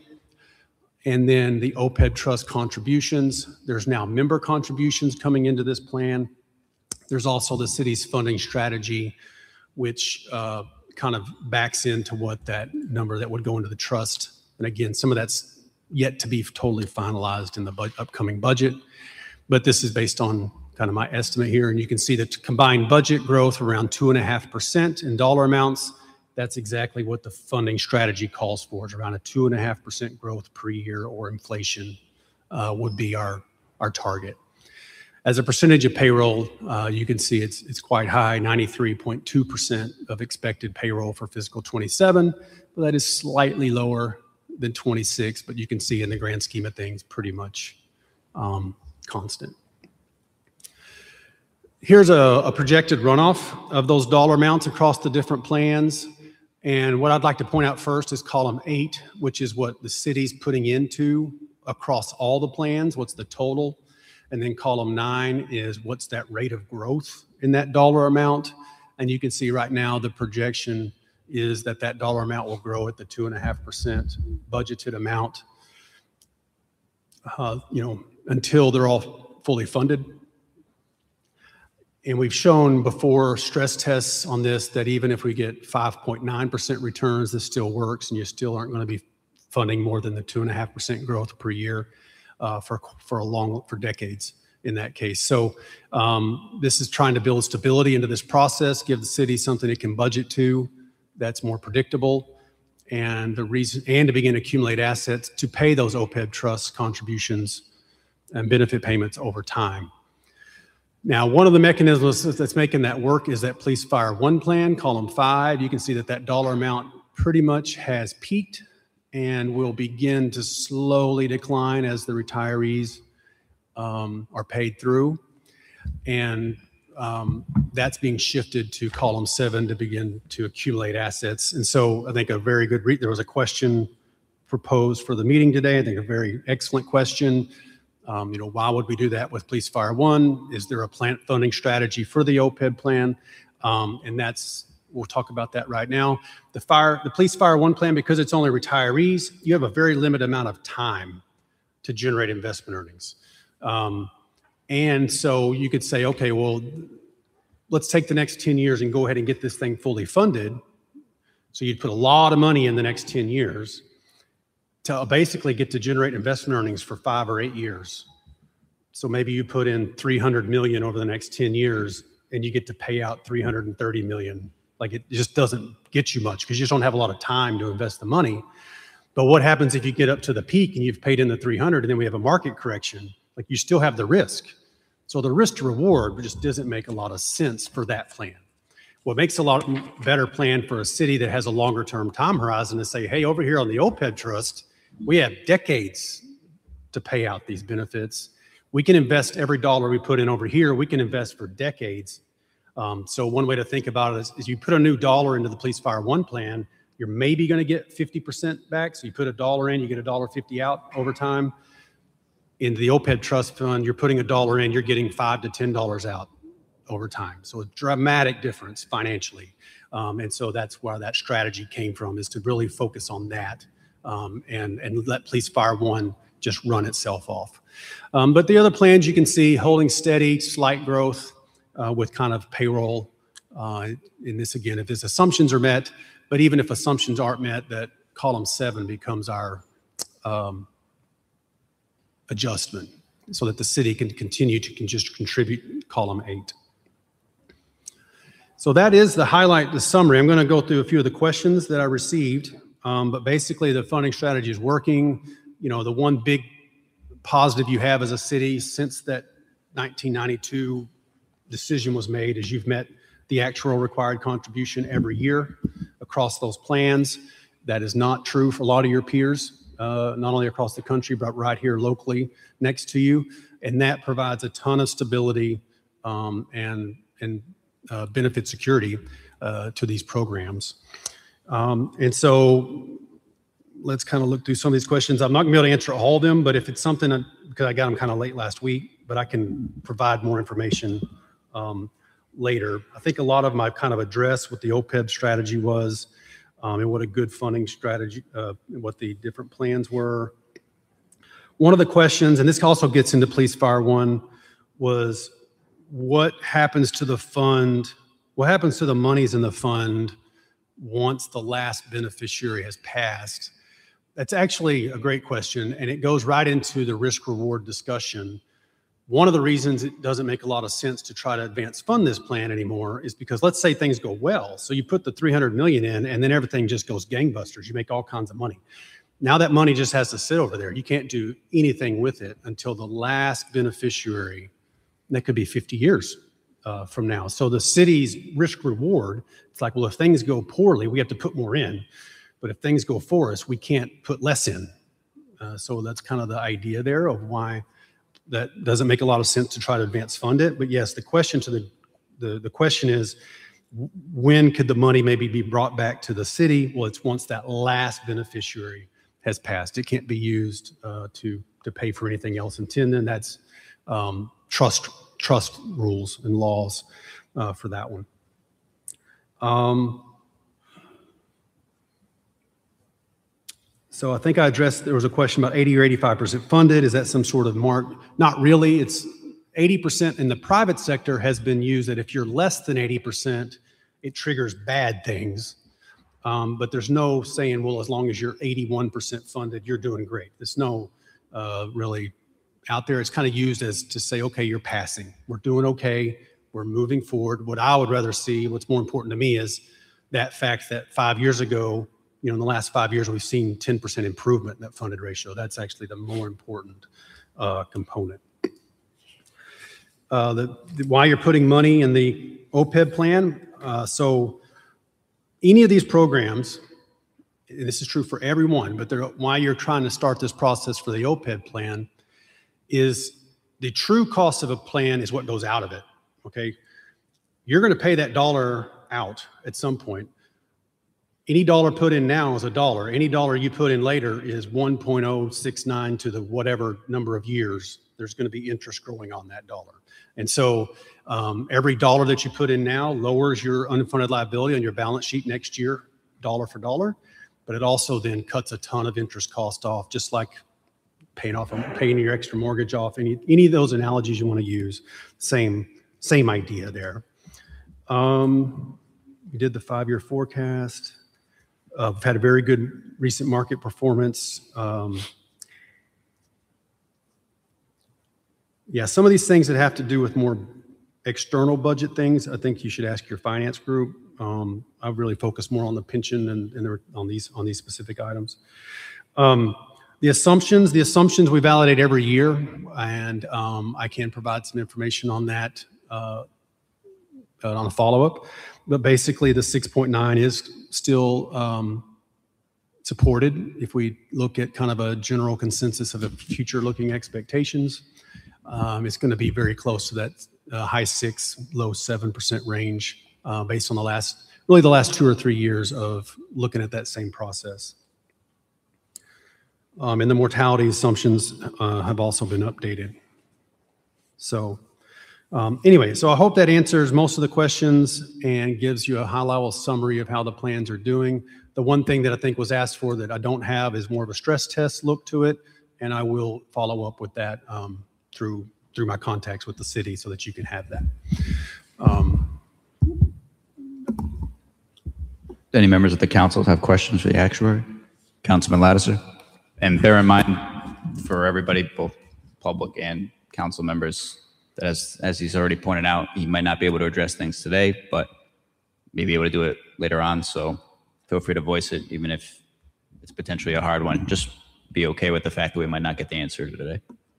And then the O P E B trust contributions. There's now member contributions coming into this plan. There's also the city's funding strategy, which uh, kind of backs into what that number that would go into the trust. And again, some of that's yet to be totally finalized in the bu- upcoming budget. But this is based on kind of my estimate here. And you can see that combined budget growth around two and a half percent in dollar amounts. That's exactly what the funding strategy calls for. It's around a two and a half percent growth per year, or inflation uh, would be our, our target. As a percentage of payroll, uh, you can see it's it's quite high, ninety-three point two percent of expected payroll for fiscal twenty-seven. But that is slightly lower than twenty-six, but you can see in the grand scheme of things, pretty much um, constant. Here's a, a projected runoff of those dollar amounts across the different plans. And what I'd like to point out first is column eight, which is what the city's putting into across all the plans, what's the total. And then column nine is what's that rate of growth in that dollar amount. And you can see right now the projection is that that dollar amount will grow at the two and a half percent budgeted amount, uh, you know, until they're all fully funded. And we've shown before stress tests on this that even if we get five point nine percent returns, this still works, and you still aren't going to be funding more than the two and a half percent growth per year uh, for for a long for decades in that case. So um, this is trying to build stability into this process, give the city something it can budget to that's more predictable, and the reason and to begin to accumulate assets to pay those O P E B trust contributions and benefit payments over time. Now, one of the mechanisms that's making that work is that Police Fire One plan, column five. You can see that that dollar amount pretty much has peaked and will begin to slowly decline as the retirees um, are paid through. And um, that's being shifted to column seven to begin to accumulate assets. And so I think a very good, re- there was a question proposed for the meeting today. I think a very excellent question. Um, you know, why would we do that with Police Fire One? Is there a plant funding strategy for the O P E B plan? Um, and that's, we'll talk about that right now. The fire, the Police Fire One plan, because it's only retirees, you have a very limited amount of time to generate investment earnings. Um, and so you could say, okay, well, let's take the next ten years and go ahead and get this thing fully funded. So you'd put a lot of money in the next ten years. To basically get to generate investment earnings for five or eight years. So maybe you put in three hundred million over the next ten years and you get to pay out three hundred thirty million. Like, it just doesn't get you much because you just don't have a lot of time to invest the money. But what happens if you get up to the peak and you've paid in the three hundred and then we have a market correction? Like, you still have the risk. So the risk to reward just doesn't make a lot of sense for that plan. What makes a lot better plan for a city that has a longer term time horizon is say, hey, over here on the O P E B trust, we have decades to pay out these benefits. We can invest every dollar we put in over here. We can invest for decades. Um, so one way to think about it is, is you put a new dollar into the Police Fire One plan, you're maybe going to get fifty percent back. So you put a dollar in, you get a dollar fifty out over time. In the O P E B trust fund, you're putting a dollar in, you're getting five to ten dollars out over time. So a dramatic difference financially. Um, and so that's where that strategy came from, is to really focus on that. Um, and, and let Police Fire One just run itself off. Um, but the other plans you can see holding steady, slight growth uh, with kind of payroll. Uh, in this, again, if his assumptions are met, but even if assumptions aren't met, that column seven becomes our um, adjustment so that the city can continue to can just contribute column eight. So that is the highlight, the summary. I'm going to go through a few of the questions that I received. Um, but basically, the funding strategy is working. You know, the one big positive you have as a city since that nineteen ninety-two decision was made is you've met the actual required contribution every year across those plans. That is not true for a lot of your peers, uh, not only across the country, but right here locally next to you. And that provides a ton of stability um, and, and uh, benefit security uh, to these programs. Um, and so let's kind of look through some of these questions. I'm not gonna be able to answer all of them, but if it's something, that, because I got them kind of late last week, but I can provide more information um, later. I think a lot of them I've kind of addressed what the O P E B strategy was um, and what a good funding strategy, uh, what the different plans were. One of the questions, and this also gets into Police Fire One, was what happens to the fund, what happens to the monies in the fund once the last beneficiary has passed? That's actually a great question, and it goes right into the risk reward discussion. One of the reasons it doesn't make a lot of sense to try to advance fund this plan anymore is because let's say things go well. So you put the three hundred million in and then everything just goes gangbusters. You make all kinds of money. Now that money just has to sit over there. You can't do anything with it until the last beneficiary. That could be fifty years uh, from now. So the city's risk reward, it's like, well, if things go poorly, we have to put more in. But if things go for us, we can't put less in. Uh, so that's kind of the idea there of why that doesn't make a lot of sense to try to advance fund it. But yes, the question to the, the, the question is, when could the money maybe be brought back to the city? Well, it's once that last beneficiary has passed. It can't be used uh, to, to pay for anything else until then. That's um, trust, trust rules and laws uh, for that one. Um, So I think I addressed, there was a question about eighty or eighty-five percent funded. Is that some sort of mark? Not really. It's eighty percent in the private sector has been used that if you're less than eighty percent, it triggers bad things. Um, but there's no saying, well, as long as you're eighty-one percent funded, you're doing great. There's no uh, really out there. It's kind of used as to say, okay, you're passing. We're doing okay. We're moving forward. What I would rather see, what's more important to me is that fact that five years ago, you know, in the last five years, we've seen ten percent improvement in that funded ratio. That's actually the more important uh, component. Uh, the, the, why you're putting money in the O P E B plan. Uh, so any of these programs, and this is true for everyone, but why you're trying to start this process for the O P E B plan is the true cost of a plan is what goes out of it, okay? You're going to pay that dollar out at some point. Any dollar put in now is a dollar. Any dollar you put in later is one point oh six nine to the whatever number of years. There's going to be interest growing on that dollar. And so um, every dollar that you put in now lowers your unfunded liability on your balance sheet next year, dollar for dollar. But it also then cuts a ton of interest cost off, just like paying off, paying your extra mortgage off. Any any of those analogies you want to use, same same idea there. Um, we did the five-year forecast. Uh, we've had a very good recent market performance. Um, yeah, some of these things that have to do with more external budget things, I think you should ask your finance group. Um, I really focus more on the pension and, and the, on these on these specific items. Um, the assumptions, the assumptions we validate every year, and um, I can provide some information on that uh, on a follow-up. But basically, the six point nine is still um, supported if we look at kind of a general consensus of the future-looking expectations. Um, it's going to be very close to that uh, high six, low seven percent range uh, based on the last, really the last two or three years of looking at that same process. Um, and the mortality assumptions uh, have also been updated. So. Um, anyway, so I hope that answers most of the questions and gives you a high-level summary of how the plans are doing. The one thing that I think was asked for that I don't have is more of a stress test look to it, and I will follow up with that um, through through my contacts with the city so that you can have that. Um, Any members of the council have questions for the actuary? Councilman Lattiser? And bear in mind, for everybody, both public and council members, that as, as he's already pointed out, he might not be able to address things today, but may be able to do it later on. So feel free to voice it, even if it's potentially a hard one. Just be okay with the fact that we might not get the answer today.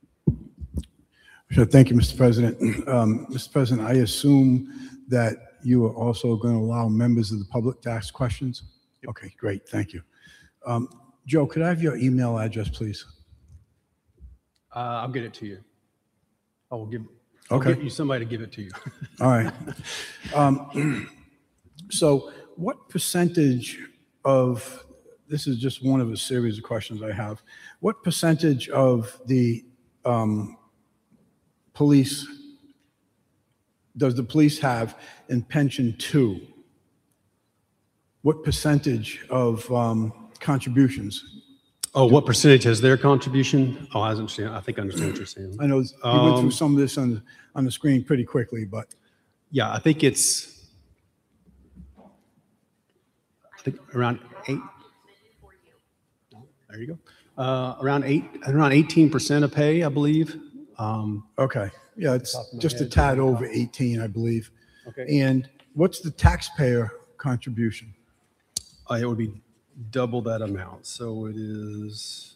Sure. Thank you, Mister President. Um, Mister President, I assume that you are also going to allow members of the public to ask questions? Okay, great. Thank you. Um, Joe, could I have your email address, please? uh, I'll get it to you. I will give. I'll Okay. get you somebody to give it to you. All right. Um, so what percentage of, this is just one of a series of questions I have. What percentage of the um, police, does the police have in pension two? What percentage of um, contributions? Oh, what percentage has their contribution? Oh, I understand. I think I understand what you're saying. I know you went through Um, some of this on the, on the screen pretty quickly, but. Yeah, I think it's I think around eight. There you go. Uh, Around eight, around eighteen percent of pay, I believe. Um, Okay, yeah, it's Top of my just a head. tad over eighteen, I believe. Okay. And what's the taxpayer contribution? Uh, It would be double that amount. So it is.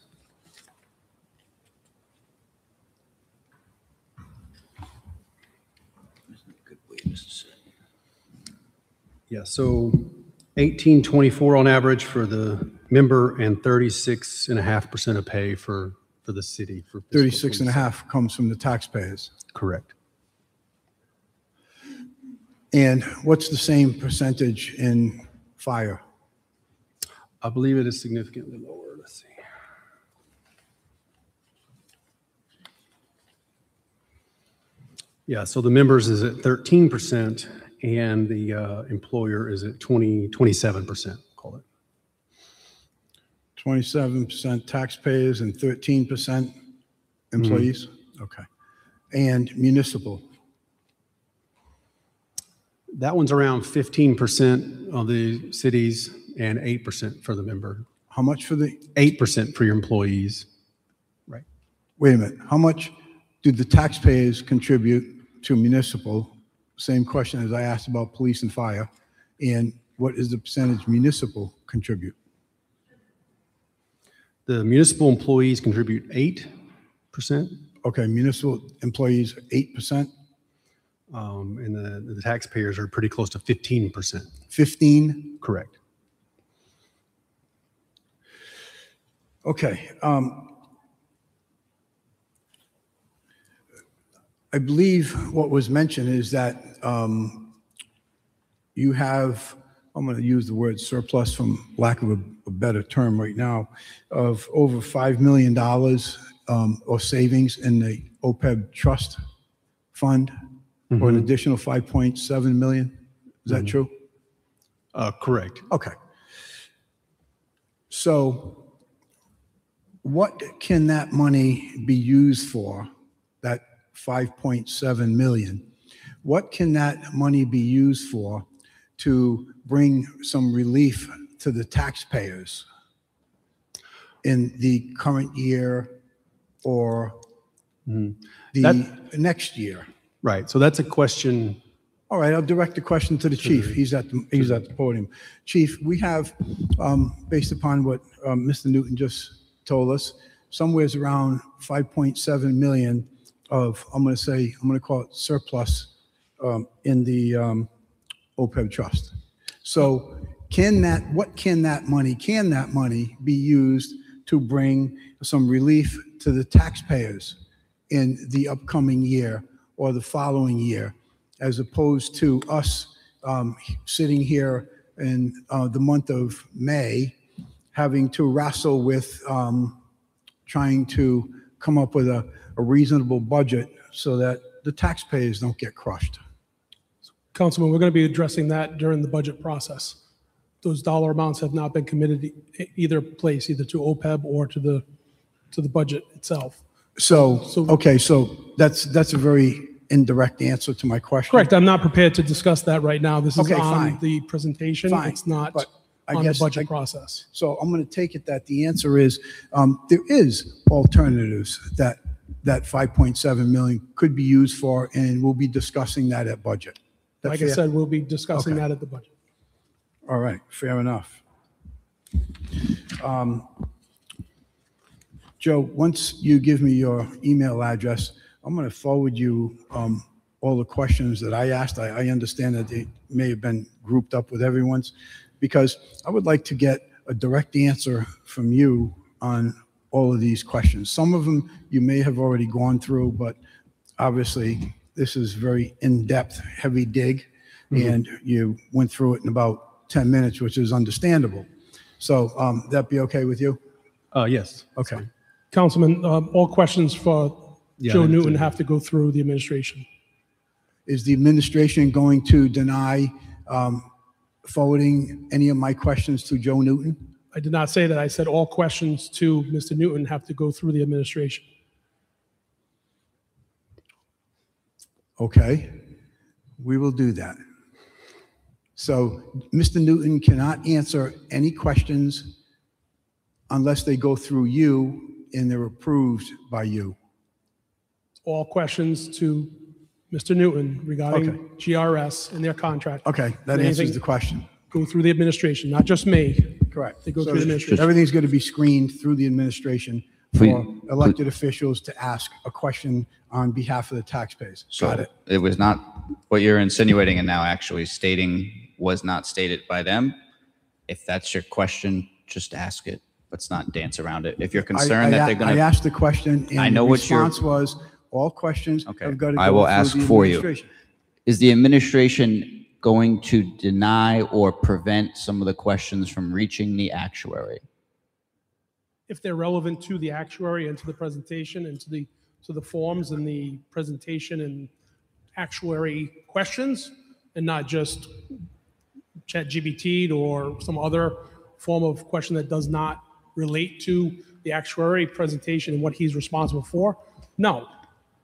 Yeah, so eighteen twenty-four on average for the member and thirty-six and a half percent of pay for, for the city. for fiscal Thirty-six and a half comes from the taxpayers. Correct. And what's the same percentage in fire? I believe it is significantly lower. Let's see. Yeah, so the members is at thirteen percent and the uh, employer is at twenty, twenty-seven percent, call it. Twenty-seven percent taxpayers and thirteen percent employees? Okay. And municipal? That one's around fifteen percent of the cities and eight percent for the member. How much for the? eight percent for your employees. Right. Wait a minute, how much do the taxpayers contribute to municipal? Same question as I asked about police and fire. And what is the percentage municipal contribute? The municipal employees contribute eight percent. Okay, municipal employees, eight percent? Um, and the, the taxpayers are pretty close to fifteen percent. fifteen? Correct. Okay. um, I believe what was mentioned is that um, you have, I'm going to use the word surplus from lack of a, a better term right now, of over five million dollars um, or savings in the O P E B trust fund, or an Mhm. additional five point seven million. Is that Mhm. true? Uh, correct. Okay. So what can that money be used for, that five point seven million? What can that money be used for to bring some relief to the taxpayers in the current year or Mhm. the That- next year? Right. So that's a question. All right, I'll direct the question to the chief. He's at the, he's at the podium. Chief, we have, um, based upon what um, Mister Newton just told us, somewhere's around five point seven million of, I'm going to say, I'm going to call it surplus um, in the um, O P E B trust. So can that, what can that money, can that money be used to bring some relief to the taxpayers in the upcoming year or the following year, as opposed to us um, sitting here in uh, the month of May, having to wrestle with um, trying to come up with a, a reasonable budget so that the taxpayers don't get crushed? Councilman, we're going to be addressing that during the budget process. Those dollar amounts have not been committed e- either place, either to O P E B or to the, to the budget itself. So, okay, so that's, that's a very indirect answer to my question. Correct. I'm not prepared to discuss that right now. This is Okay, on fine. the presentation. Fine, It's not but I on the guess budget I- process. So I'm going to take it that the answer is, um, there is alternatives that, that five point seven million could be used for, and we'll be discussing that at budget. That Like I fair? said, we'll be discussing Okay. that at the budget. All right, fair enough. Um, Joe, once you give me your email address, I'm going to forward you um, all the questions that I asked. I, I understand that they may have been grouped up with everyone's, because I would like to get a direct answer from you on all of these questions. Some of them you may have already gone through, but obviously this is very in-depth, heavy dig, Mhm. and you went through it in about ten minutes, which is understandable. So um, that be okay with you? Uh, yes. Okay. Councilman, um, all questions for Yeah, Joe I- Newton have to go through the administration. Is the administration going to deny um, forwarding any of my questions to Joe Newton? I did not say that. I said all questions to Mister Newton have to go through the administration. Okay, we will do that. So Mister Newton cannot answer any questions unless they go through you and they're approved by you. All questions to Mister Newton regarding G R S and their contract. Okay, that Anything- answers the question. Go through the administration, not just me. Correct. They go So through the administration. everything's going to be screened through the administration Please- for elected officials to ask a question on behalf of the taxpayers. Got So it. it was not, what you're insinuating and now actually stating was not stated by them. If that's your question, just ask it. Let's not dance around it. If you're I- concerned I that a- they're going I to, asked the question and I know the what your- response was, all questions have got to go I will through ask the for you. administration. Is the administration going to deny or prevent some of the questions from reaching the actuary? If they're relevant to the actuary and to the presentation and to the, to the forms and the presentation and actuary questions, and not just chat G P T or some other form of question that does not relate to the actuary presentation and what he's responsible for, no.